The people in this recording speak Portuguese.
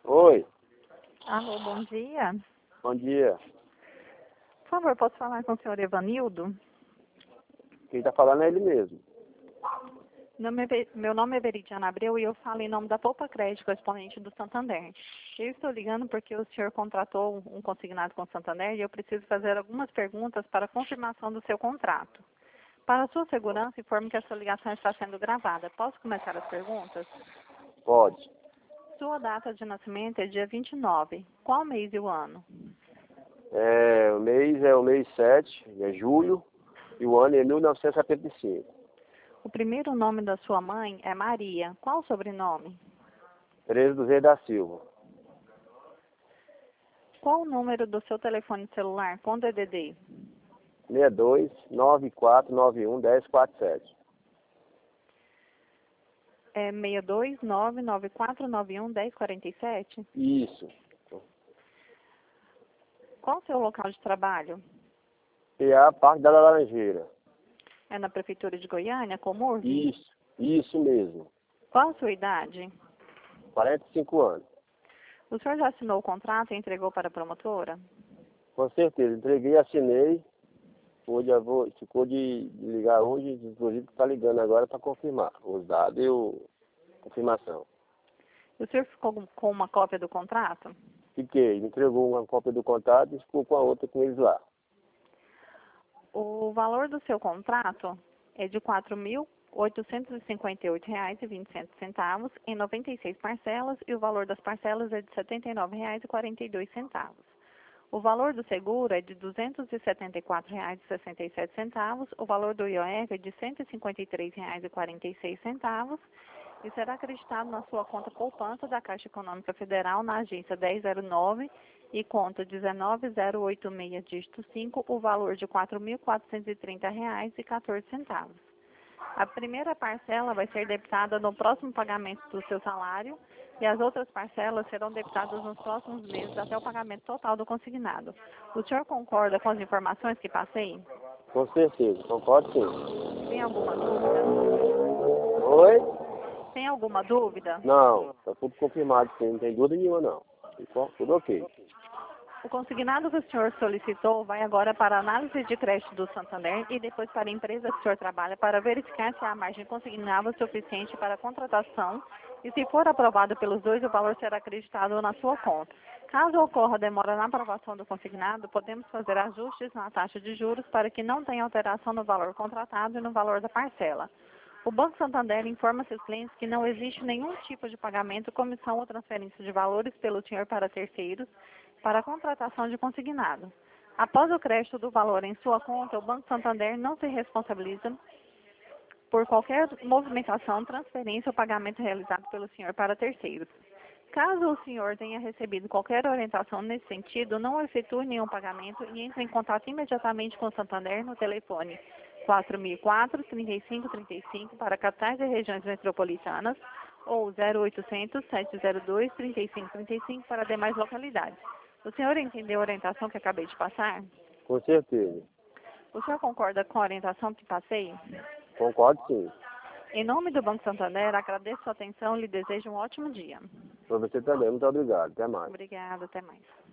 Oi, Alô, bom dia. bom dia. Por favor, posso falar com o senhor Evanildo? Quem está falando é ele mesmo. Meu nome é Veridiana Abreu e eu falo em nome da Poupa Crédito, correspondente do Santander. Eu estou ligando porque o senhor contratou um consignado com o Santander e eu preciso fazer algumas perguntas para confirmação do seu contrato. Para sua segurança, informe que a sua ligação está sendo gravada. Posso começar as perguntas? Pode. Sua data de nascimento é dia 29. Qual mês e o ano? O mês é o mês 7, é julho, e o ano é 1975. O primeiro nome da sua mãe é Maria. Qual o sobrenome? 13 do Zé da Silva. Qual o número do seu telefone celular com DDD? 62 9491 1047. É 62994911047? Isso. Qual o seu local de trabalho? PA Parque da Laranjeira. É na Prefeitura de Goiânia, Comurv? Isso mesmo. Qual a sua idade? 45 anos. O senhor já assinou o contrato e entregou para a promotora? Com certeza. Entreguei, assinei. Ficou de ligar hoje, inclusive está ligando agora para confirmar os dados e a confirmação. O senhor ficou com uma cópia do contrato? Fiquei, entregou uma cópia do contrato e ficou com a outra com eles lá. O valor do seu contrato é de R$ 4.858,27 em 96 parcelas e o valor das parcelas é de R$ 79,42. O valor do seguro é de R$ 274,67, o valor do IOF é de R$ 153,46 e será acreditado na sua conta poupança da Caixa Econômica Federal na agência 1009 e conta 19086, dígito 5, o valor de R$ 4.430,14. A primeira parcela vai ser debitada no próximo pagamento do seu salário e as outras parcelas serão debitadas nos próximos meses até o pagamento total do consignado. O senhor concorda com as informações que passei? Com certeza, concordo sim. Tem alguma dúvida? Oi? Tem alguma dúvida? Não, está tudo confirmado sim, não tem dúvida nenhuma não. Tudo ok. O consignado que o senhor solicitou vai agora para a análise de crédito do Santander e depois para a empresa que o senhor trabalha para verificar se a margem consignável é suficiente para a contratação e se for aprovado pelos dois, o valor será acreditado na sua conta. Caso ocorra demora na aprovação do consignado, podemos fazer ajustes na taxa de juros para que não tenha alteração no valor contratado e no valor da parcela. O Banco Santander informa seus clientes que não existe nenhum tipo de pagamento, comissão ou transferência de valores pelo senhor para terceiros para a contratação de consignado. Após o crédito do valor em sua conta, o Banco Santander não se responsabiliza por qualquer movimentação, transferência ou pagamento realizado pelo senhor para terceiros. Caso o senhor tenha recebido qualquer orientação nesse sentido, não efetue nenhum pagamento e entre em contato imediatamente com o Santander no telefone 4004-3535 para capitais e regiões metropolitanas ou 0800-702-3535 para demais localidades. O senhor entendeu a orientação que acabei de passar? Com certeza. O senhor concorda com a orientação que passei? Concordo sim. Em nome do Banco Santander, agradeço a atenção e lhe desejo um ótimo dia. Para você também, muito obrigado. Até mais. Obrigada, até mais.